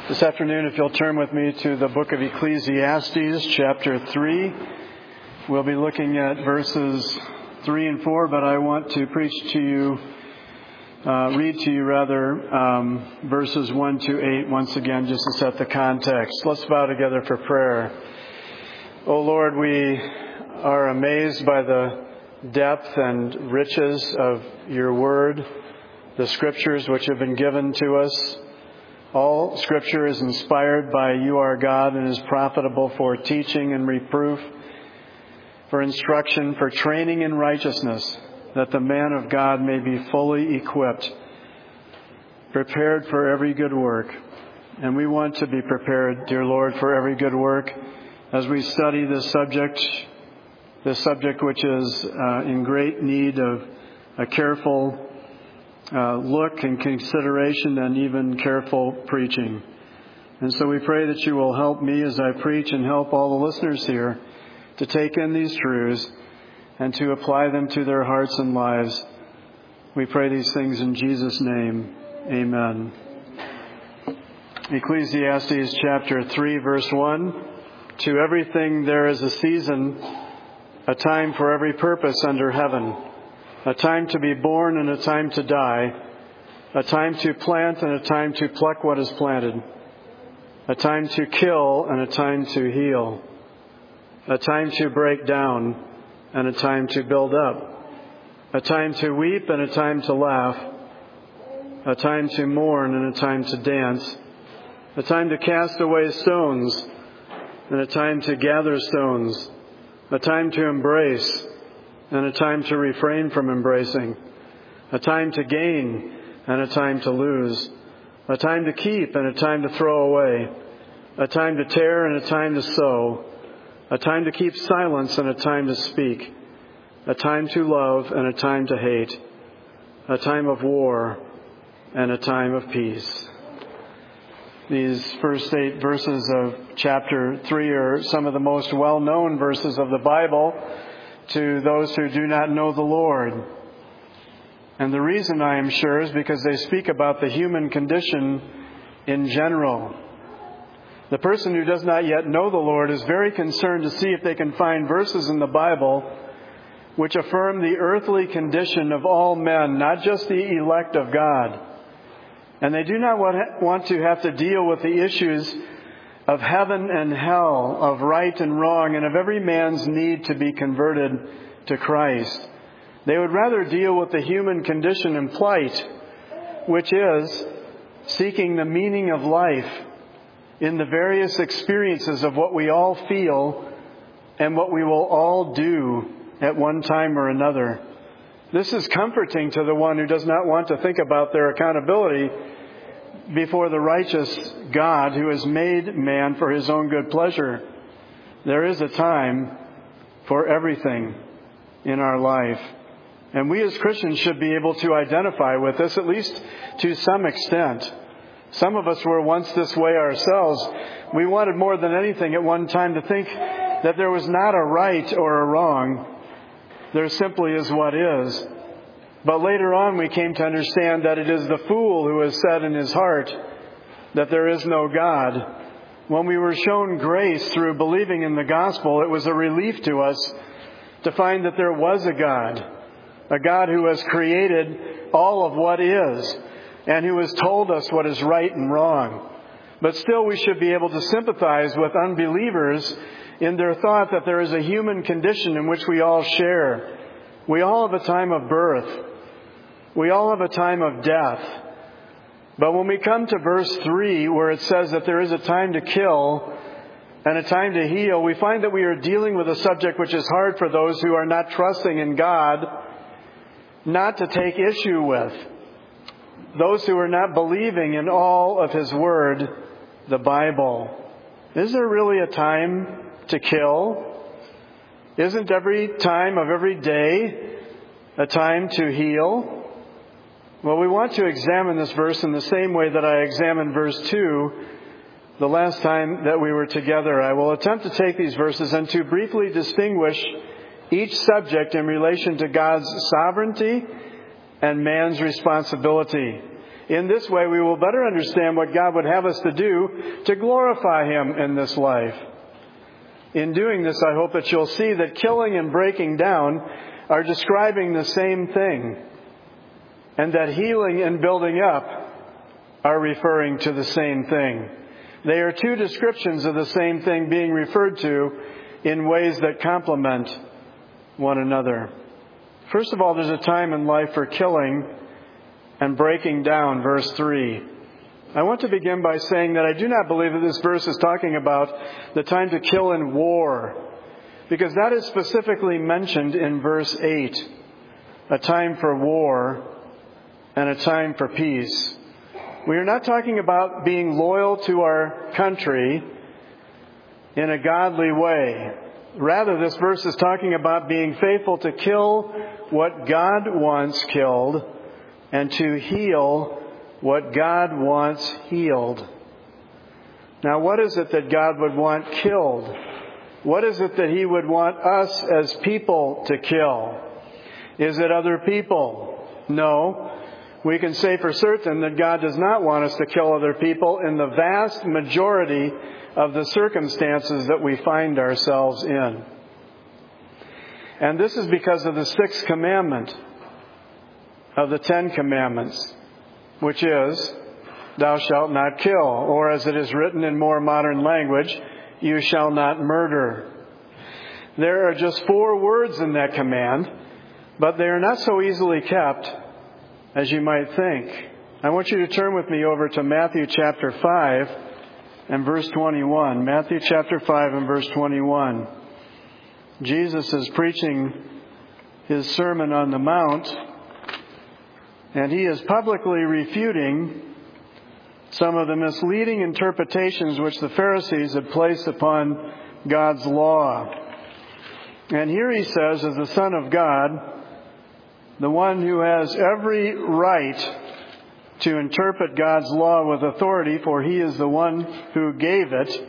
This afternoon, if you'll turn with me to the book of Ecclesiastes, chapter 3. We'll be looking at verses 3 and 4, but I want to read to you verses 1 to 8 once again, just to set the context. Let's bow together for prayer. O Lord, we are amazed by the depth and riches of your word, the scriptures which have been given to us. All Scripture is inspired by you, our God, and is profitable for teaching and reproof, for instruction, for training in righteousness, that the man of God may be fully equipped, prepared for every good work. And we want to be prepared, dear Lord, for every good work as we study this subject which is in great need of a careful look and consideration and even careful preaching. And so we pray that you will help me as I preach and help all the listeners here to take in these truths and to apply them to their hearts and lives. We pray these things in Jesus' name. Amen. Ecclesiastes chapter 3, verse 1. To everything there is a season, a time for every purpose under heaven. A time to be born and a time to die, a time to plant and a time to pluck what is planted, a time to kill and a time to heal, a time to break down and a time to build up, a time to weep and a time to laugh, a time to mourn and a time to dance, a time to cast away stones and a time to gather stones, a time to embrace and a time to refrain from embracing, a time to gain and a time to lose, a time to keep and a time to throw away, a time to tear and a time to sow, a time to keep silence and a time to speak, a time to love and a time to hate, a time of war and a time of peace. These first 8 verses of chapter 3 are some of the most well-known verses of the Bible to those who do not know the Lord. And the reason, I am sure, is because they speak about the human condition in general. The person who does not yet know the Lord is very concerned to see if they can find verses in the Bible which affirm the earthly condition of all men, not just the elect of God. And they do not want to have to deal with the issues of heaven and hell, of right and wrong, and of every man's need to be converted to Christ. They would rather deal with the human condition and plight, which is seeking the meaning of life in the various experiences of what we all feel and what we will all do at one time or another. This is comforting to the one who does not want to think about their accountability before the righteous God who has made man for his own good pleasure. There is a time for everything in our life. And we as Christians should be able to identify with this, at least to some extent. Some of us were once this way ourselves. We wanted more than anything at one time to think that there was not a right or a wrong. There simply is what is. But later on we came to understand that it is the fool who has said in his heart that there is no God. When we were shown grace through believing in the gospel, it was a relief to us to find that there was a God who has created all of what is, and who has told us what is right and wrong. But still we should be able to sympathize with unbelievers in their thought that there is a human condition in which we all share. We all have a time of birth. We all have a time of death. But when we come to verse 3, where it says that there is a time to kill and a time to heal, we find that we are dealing with a subject which is hard for those who are not trusting in God not to take issue with. Those who are not believing in all of His Word, the Bible. Is there really a time to kill? Isn't every time of every day a time to heal? Well, we want to examine this verse in the same way that I examined verse 2 the last time that we were together. I will attempt to take these verses and to briefly distinguish each subject in relation to God's sovereignty and man's responsibility. In this way, we will better understand what God would have us to do to glorify Him in this life. In doing this, I hope that you'll see that killing and breaking down are describing the same thing, and that healing and building up are referring to the same thing. They are two descriptions of the same thing being referred to in ways that complement one another. First of all, there's a time in life for killing and breaking down, verse 3. I want to begin by saying that I do not believe that this verse is talking about the time to kill in war, because that is specifically mentioned in verse 8, a time for war and a time for peace. We are not talking about being loyal to our country in a godly way. Rather, this verse is talking about being faithful to kill what God wants killed and to heal what God wants healed. Now, what is it that God would want killed? What is it that He would want us as people to kill? Is it other people? No. We can say for certain that God does not want us to kill other people in the vast majority of the circumstances that we find ourselves in. And this is because of the sixth commandment of the 10 Commandments, which is, thou shalt not kill, or as it is written in more modern language, you shall not murder. There are just 4 words in that command, but they are not so easily kept as you might think. I want you to turn with me over to Matthew chapter 5 and verse 21. Matthew chapter 5 and verse 21. Jesus is preaching His Sermon on the Mount, and He is publicly refuting some of the misleading interpretations which the Pharisees had placed upon God's law. And here He says, as the Son of God, the one who has every right to interpret God's law with authority, for He is the one who gave it.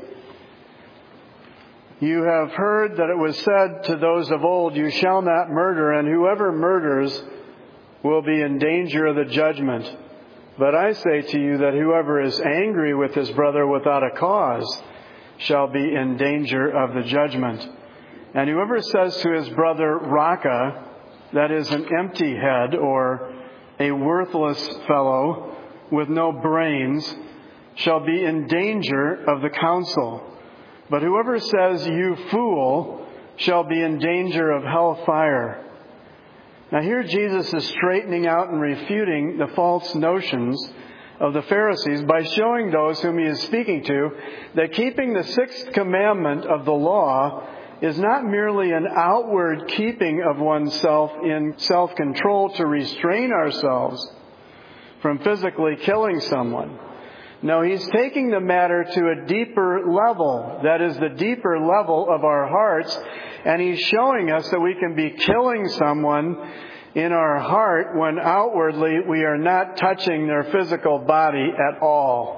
You have heard that it was said to those of old, you shall not murder, and whoever murders will be in danger of the judgment. But I say to you that whoever is angry with his brother without a cause shall be in danger of the judgment. And whoever says to his brother, Raka, that is an empty head or a worthless fellow with no brains, shall be in danger of the council. But whoever says, you fool, shall be in danger of hellfire. Now here Jesus is straightening out and refuting the false notions of the Pharisees by showing those whom He is speaking to that keeping the sixth commandment of the law is not merely an outward keeping of oneself in self-control to restrain ourselves from physically killing someone. No, He's taking the matter to a deeper level. That is the deeper level of our hearts. And He's showing us that we can be killing someone in our heart when outwardly we are not touching their physical body at all.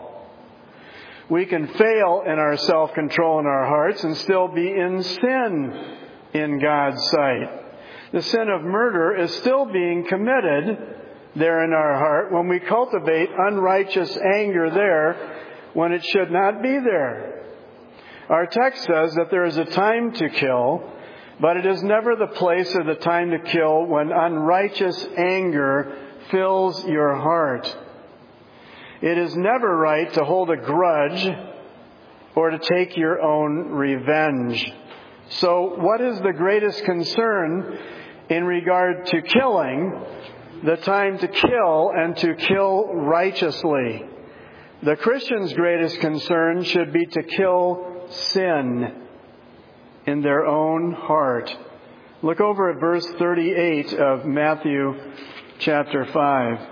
We can fail in our self-control in our hearts and still be in sin in God's sight. The sin of murder is still being committed there in our heart when we cultivate unrighteous anger there when it should not be there. Our text says that there is a time to kill, but it is never the place or the time to kill when unrighteous anger fills your heart. It is never right to hold a grudge or to take your own revenge. So what is the greatest concern in regard to killing? The time to kill and to kill righteously. The Christian's greatest concern should be to kill sin in their own heart. Look over at verse 38 of Matthew chapter 5.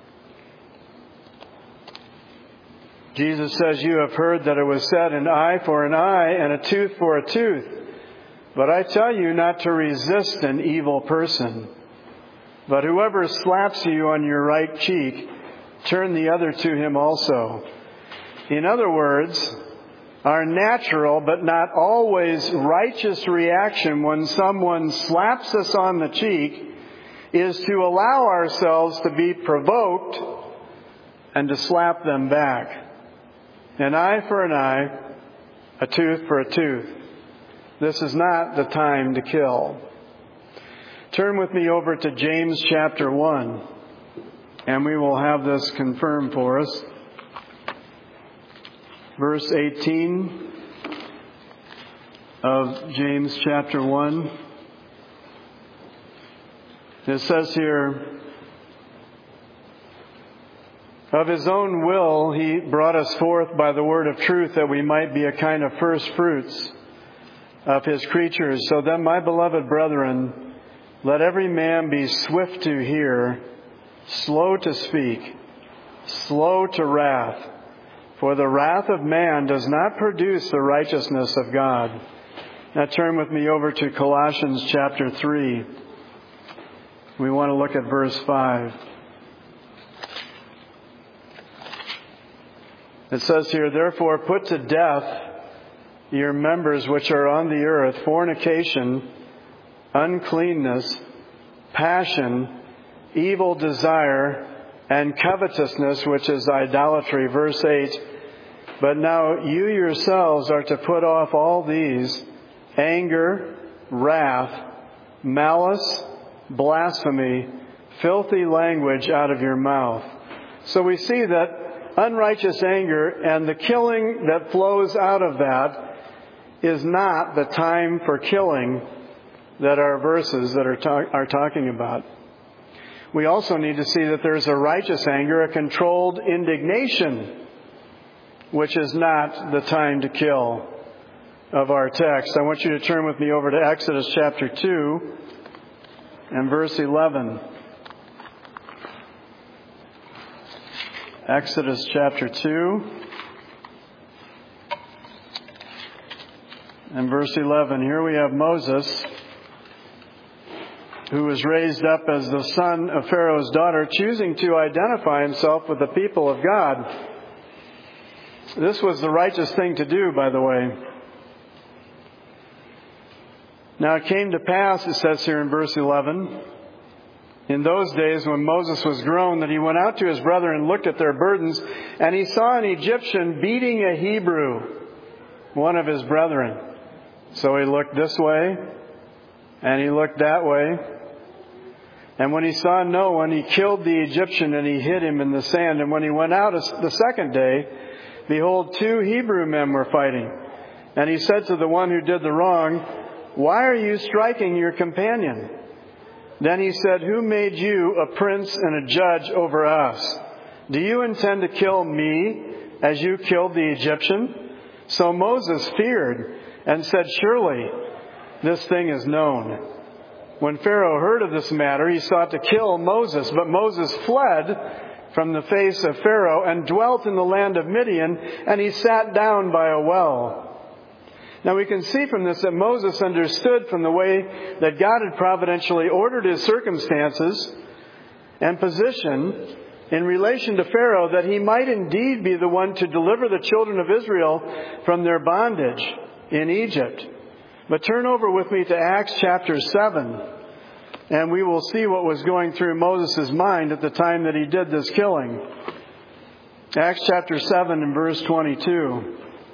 Jesus says, you have heard that it was said, an eye for an eye and a tooth for a tooth. But I tell you not to resist an evil person. But whoever slaps you on your right cheek, turn the other to him also. In other words, our natural but not always righteous reaction when someone slaps us on the cheek is to allow ourselves to be provoked and to slap them back. An eye for an eye, a tooth for a tooth. This is not the time to kill. Turn with me over to James chapter 1, and we will have this confirmed for us. Verse 18 of James chapter 1. It says here, of his own will he brought us forth by the word of truth, that we might be a kind of first fruits of his creatures. So then, my beloved brethren, let every man be swift to hear, slow to speak, slow to wrath. For the wrath of man does not produce the righteousness of God. Now turn with me over to Colossians chapter 3. We want to look at verse 5. It says here, therefore put to death your members which are on the earth, fornication, uncleanness, passion, evil desire, and covetousness, which is idolatry. Verse 8, but now you yourselves are to put off all these: anger, wrath, malice, blasphemy, filthy language out of your mouth. So we see that unrighteous anger and the killing that flows out of that is not the time for killing that our verses that are talking about. We also need to see that there's a righteous anger, a controlled indignation, which is not the time to kill of our text. I want you to turn with me over to Exodus chapter 2 and verse 11. Exodus chapter 2 and verse 11. Here we have Moses, who was raised up as the son of Pharaoh's daughter, choosing to identify himself with the people of God. This was the righteous thing to do, by the way. Now it came to pass, it says here in verse 11, in those days when Moses was grown, that he went out to his brethren and looked at their burdens, and he saw an Egyptian beating a Hebrew, one of his brethren. So he looked this way, and he looked that way. And when he saw no one, he killed the Egyptian, and he hid him in the sand. And when he went out the second day, behold, 2 Hebrew men were fighting. And he said to the one who did the wrong, why are you striking your companion? Then he said, who made you a prince and a judge over us? Do you intend to kill me as you killed the Egyptian? So Moses feared and said, surely this thing is known. When Pharaoh heard of this matter, he sought to kill Moses. But Moses fled from the face of Pharaoh and dwelt in the land of Midian, and he sat down by a well. Now we can see from this that Moses understood from the way that God had providentially ordered his circumstances and position in relation to Pharaoh, that he might indeed be the one to deliver the children of Israel from their bondage in Egypt. But turn over with me to Acts chapter 7, and we will see what was going through Moses' mind at the time that he did this killing. Acts chapter 7 and verse 22.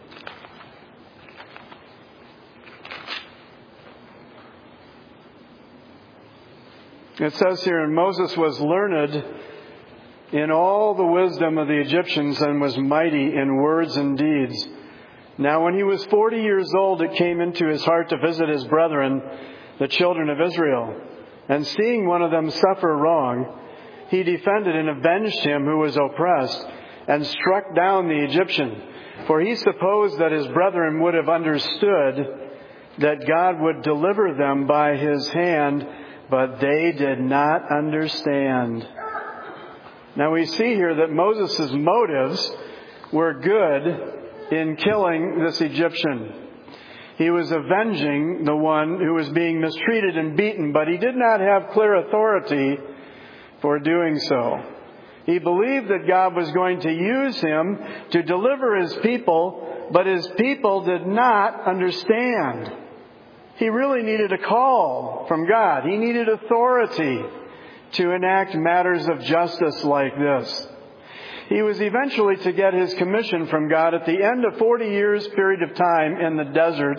It says here, and Moses was learned in all the wisdom of the Egyptians and was mighty in words and deeds. Now when he was 40 years old, it came into his heart to visit his brethren, the children of Israel. And seeing one of them suffer wrong, he defended and avenged him who was oppressed, and struck down the Egyptian. For he supposed that his brethren would have understood that God would deliver them by his hand, but they did not understand. Now we see here that Moses' motives were good in killing this Egyptian. He was avenging the one who was being mistreated and beaten, but he did not have clear authority for doing so. He believed that God was going to use him to deliver his people, but his people did not understand. He really needed a call from God. He needed authority to enact matters of justice like this. He was eventually to get his commission from God at the end of 40 years period of time in the desert.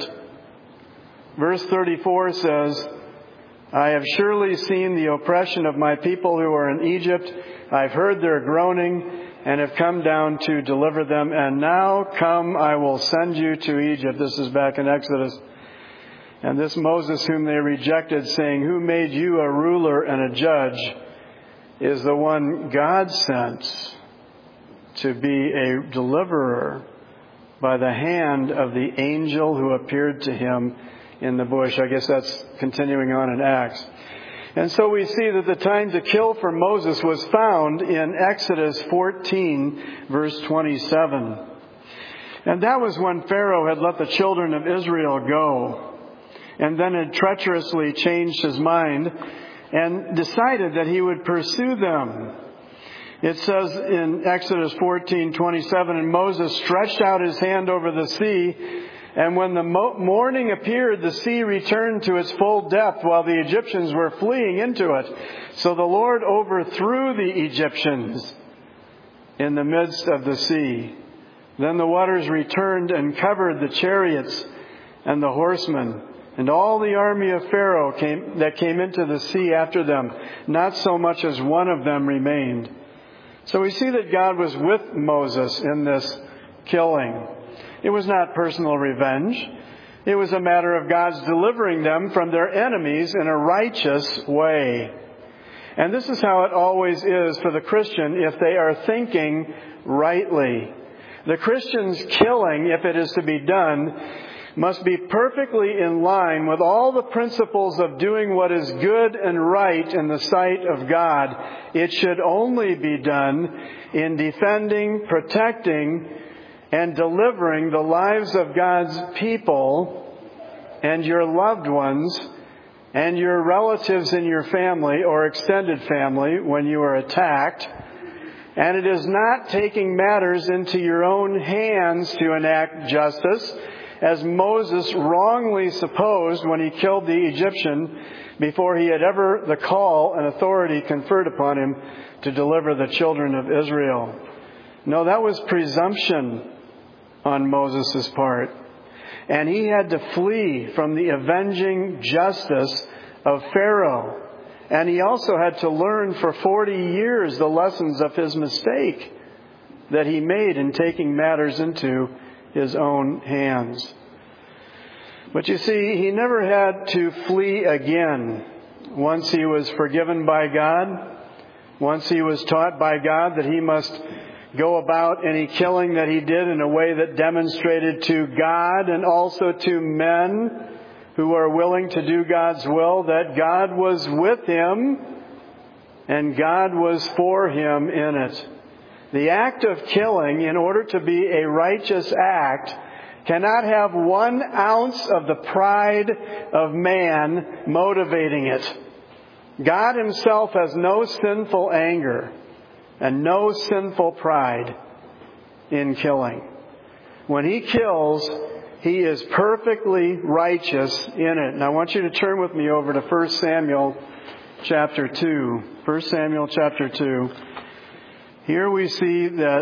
Verse 34 says, I have surely seen the oppression of my people who are in Egypt. I've heard their groaning and have come down to deliver them. And now come, I will send you to Egypt. This is back in Exodus. And this Moses whom they rejected, saying, who made you a ruler and a judge, is the one God sent to be a deliverer by the hand of the angel who appeared to him in the bush. I guess that's continuing on in Acts. And so we see that the time to kill for Moses was found in Exodus 14, verse 27. And that was when Pharaoh had let the children of Israel go, and then had treacherously changed his mind and decided that he would pursue them. It says in Exodus 14:27, and Moses stretched out his hand over the sea, and when the morning appeared, the sea returned to its full depth while the Egyptians were fleeing into it. So the Lord overthrew the Egyptians in the midst of the sea. Then the waters returned and covered the chariots and the horsemen, and all the army of Pharaoh that came into the sea after them. Not so much as one of them remained. So we see that God was with Moses in this killing. It was not personal revenge. It was a matter of God's delivering them from their enemies in a righteous way. And this is how it always is for the Christian if they are thinking rightly. The Christian's killing, if it is to be done, must be perfectly in line with all the principles of doing what is good and right in the sight of God. It should only be done in defending, protecting, and delivering the lives of God's people and your loved ones and your relatives in your family or extended family when you are attacked. And it is not taking matters into your own hands to enact justice, as Moses wrongly supposed when he killed the Egyptian before he had ever the call and authority conferred upon him to deliver the children of Israel. No, that was presumption on Moses' part. And he had to flee from the avenging justice of Pharaoh. And he also had to learn for 40 years the lessons of his mistake that he made in taking matters into his own hands. But you see, he never had to flee again. Once he was forgiven by God, once he was taught by God that he must go about any killing that he did in a way that demonstrated to God and also to men who are willing to do God's will that God was with him and God was for him in it. The act of killing, in order to be a righteous act, cannot have 1 ounce of the pride of man motivating it. God himself has no sinful anger and no sinful pride in killing. When he kills, he is perfectly righteous in it. And I want you to turn with me over to 1 Samuel chapter 2. 1 Samuel chapter 2. Here we see that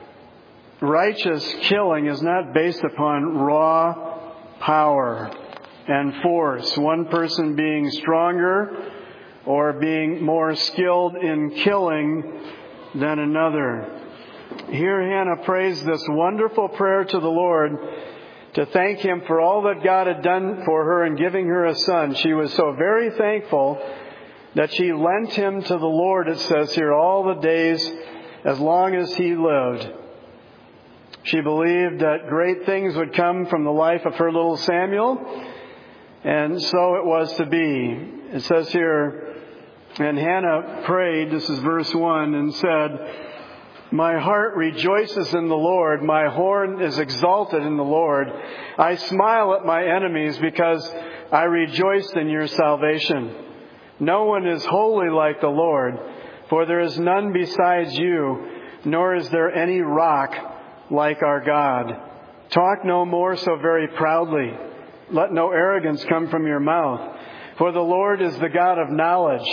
righteous killing is not based upon raw power and force. One person being stronger or being more skilled in killing than another. Here Hannah prays this wonderful prayer to the Lord to thank Him for all that God had done for her in giving her a son. She was so very thankful that she lent him to the Lord, it says here, all the days as long as he lived. She believed that great things would come from the life of her little Samuel, and so it was to be. It says here, and Hannah prayed, this is verse 1, and said, my heart rejoices in the Lord. My horn is exalted in the Lord. I smile at my enemies because I rejoiced in your salvation. No one is holy like the Lord, for there is none besides you, nor is there any rock like our God. Talk no more so very proudly. Let no arrogance come from your mouth. For the Lord is the God of knowledge.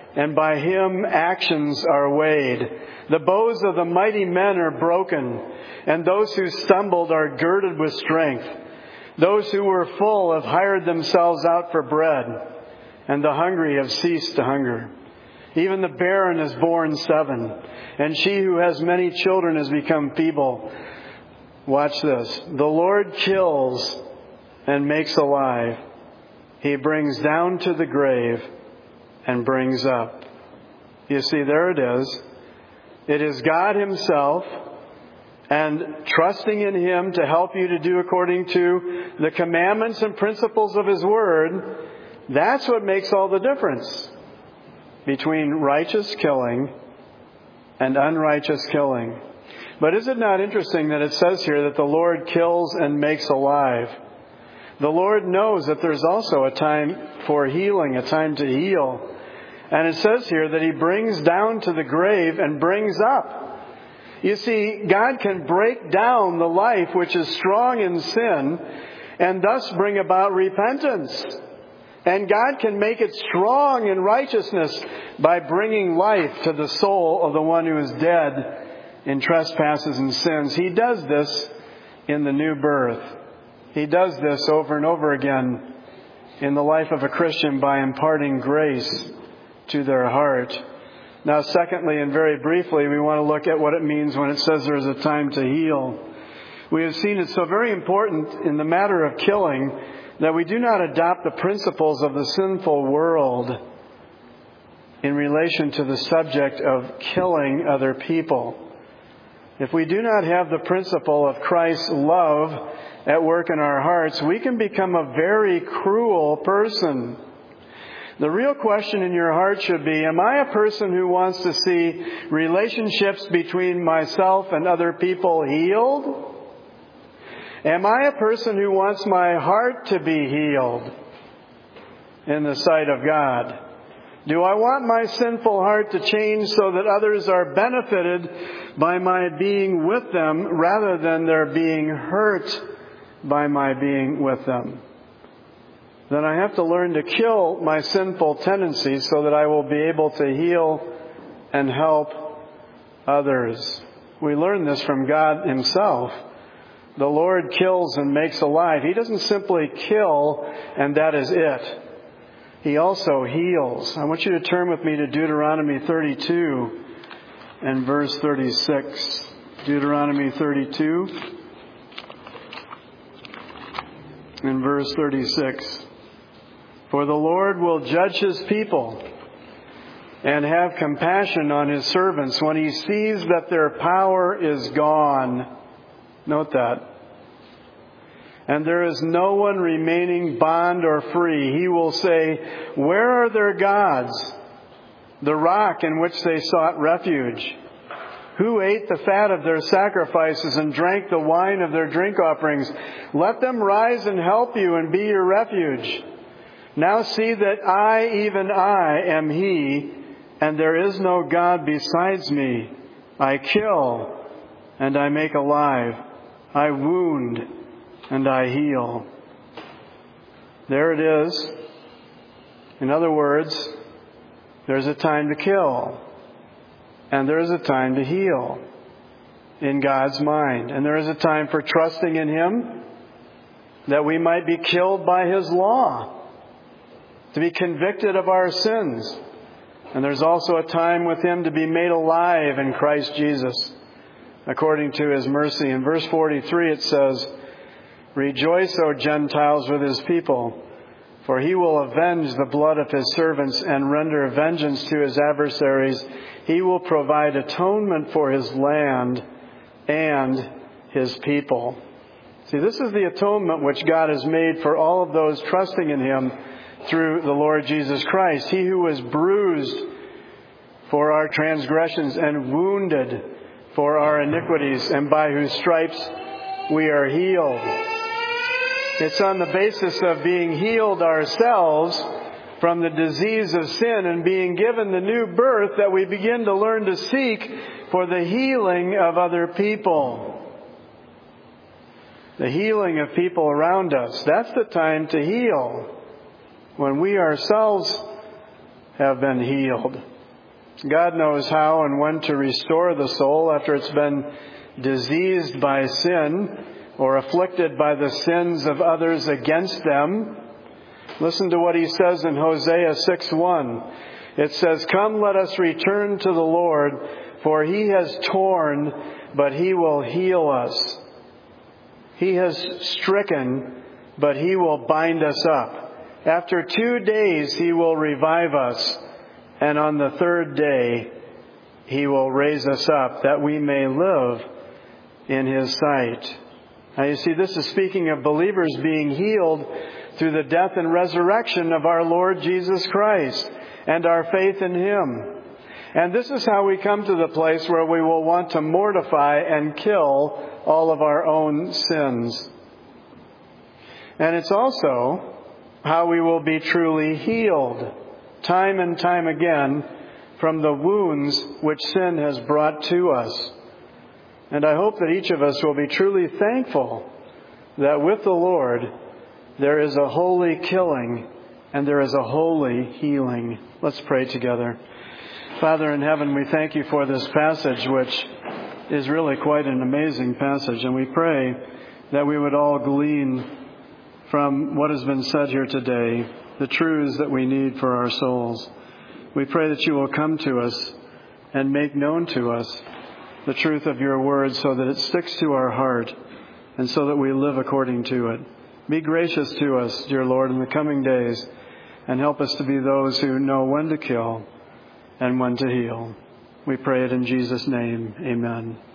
and by Him actions are weighed. The bows of the mighty men are broken, and those who stumbled are girded with strength. Those who were full have hired themselves out for bread, and the hungry have ceased to hunger. Even the barren has borne 7, and she who has many children has become feeble. Watch this. The Lord kills and makes alive. He brings down to the grave and brings up. You see, there it is. It is God Himself, and trusting in Him to help you to do according to the commandments and principles of His Word. That's what makes all the difference between righteous killing and unrighteous killing. But is it not interesting that it says here that the Lord kills and makes alive? The Lord knows that there's also a time for healing, a time to heal. And it says here that He brings down to the grave and brings up. You see, God can break down the life which is strong in sin and thus bring about repentance. And God can make it strong in righteousness by bringing life to the soul of the one who is dead in trespasses and sins. He does this in the new birth. He does this over and over again in the life of a Christian by imparting grace to their heart. Now, secondly, and very briefly, we want to look at what it means when it says there's a time to heal. We have seen it so very important in the matter of killing that we do not adopt the principles of the sinful world in relation to the subject of killing other people. If we do not have the principle of Christ's love at work in our hearts, we can become a very cruel person. The real question in your heart should be, am I a person who wants to see relationships between myself and other people healed? Am I a person who wants my heart to be healed in the sight of God? Do I want my sinful heart to change so that others are benefited by my being with them rather than their being hurt by my being with them? Then I have to learn to kill my sinful tendencies so that I will be able to heal and help others. We learn this from God Himself. The Lord kills and makes alive. He doesn't simply kill and that is it. He also heals. I want you to turn with me to Deuteronomy 32 and verse 36. Deuteronomy 32 and verse 36. For the Lord will judge His people and have compassion on His servants when He sees that their power is gone. Note that. And there is no one remaining bond or free. He will say, where are their gods? The rock in which they sought refuge. Who ate the fat of their sacrifices and drank the wine of their drink offerings? Let them rise and help you and be your refuge. Now see that I, even I, am He, and there is no God besides me. I kill and I make alive. I wound and I heal. There it is. In other words, there's a time to kill and there's a time to heal in God's mind. And there is a time for trusting in Him that we might be killed by His law, to be convicted of our sins. And there's also a time with Him to be made alive in Christ Jesus, according to His mercy. In verse 43 it says, rejoice, O Gentiles, with His people, for He will avenge the blood of His servants and render vengeance to His adversaries. He will provide atonement for His land and His people. See, this is the atonement which God has made for all of those trusting in Him through the Lord Jesus Christ. He who was bruised for our transgressions and wounded for our iniquities, and by whose stripes we are healed. It's on the basis of being healed ourselves from the disease of sin and being given the new birth that we begin to learn to seek for the healing of other people. The healing of people around us. That's the time to heal. When we ourselves have been healed. God knows how and when to restore the soul after it's been diseased by sin or afflicted by the sins of others against them. Listen to what he says in Hosea 6:1. It says, "Come, let us return to the Lord, for he has torn, but he will heal us. He has stricken, but he will bind us up. After 2 days he will revive us, and on the third day he will raise us up, that we may live in his sight." Now you see, this is speaking of believers being healed through the death and resurrection of our Lord Jesus Christ and our faith in him. And this is how we come to the place where we will want to mortify and kill all of our own sins. And it's also how we will be truly healed, time and time again, from the wounds which sin has brought to us. And I hope that each of us will be truly thankful that with the Lord there is a holy killing and there is a holy healing. Let's pray together. Father in heaven, we thank you for this passage, which is really quite an amazing passage. And we pray that we would all glean from what has been said here today the truths that we need for our souls. We pray that you will come to us and make known to us the truth of your word so that it sticks to our heart and so that we live according to it. Be gracious to us, dear Lord, in the coming days, and help us to be those who know when to kill and when to heal. We pray it in Jesus' name. Amen.